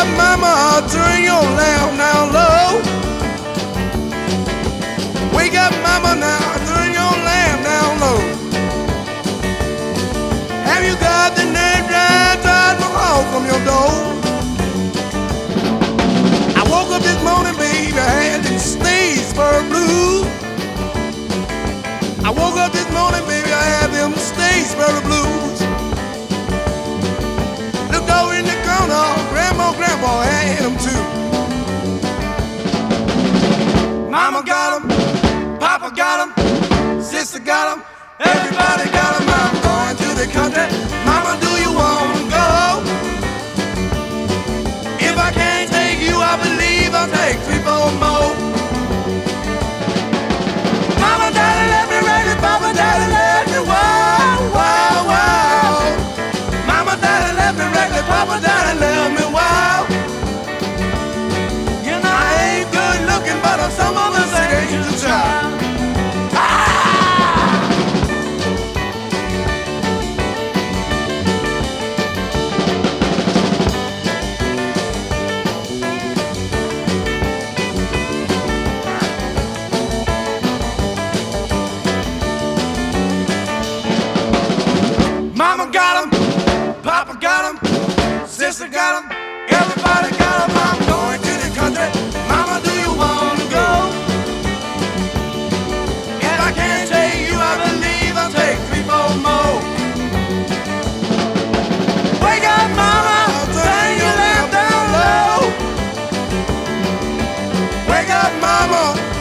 up, mama, turn your lamp down low. Wake up, mama, now, turn your lamp down low. Have you got the nerve drive tied my home from your door? I woke up this morning, baby, I had them Statesboro blues. I woke up this morning, baby, I had them Statesboro blues. Looked over in the corner, grandpa had them too. Mama got them, Papa got them, sister got them, everybody got them. I'm going to the country. Mama, do you want to go? If I can't take you, I believe I'll take 3, 4 more. Mama, daddy, let me raise it. Papa, daddy, let me wow, wow, wow. Mama, daddy, let me raise it. Papa, daddy, let me wow. You know I ain't good looking, but I'm some of us angel child. Mama got 'em, Papa got 'em, sister got 'em, everybody got 'em. I'm going to the country. Mama, do you want to go? If I can't take you, I believe I'll take 3, 4 more. Wake up, mama, turn your lamp down low. Wake up, mama.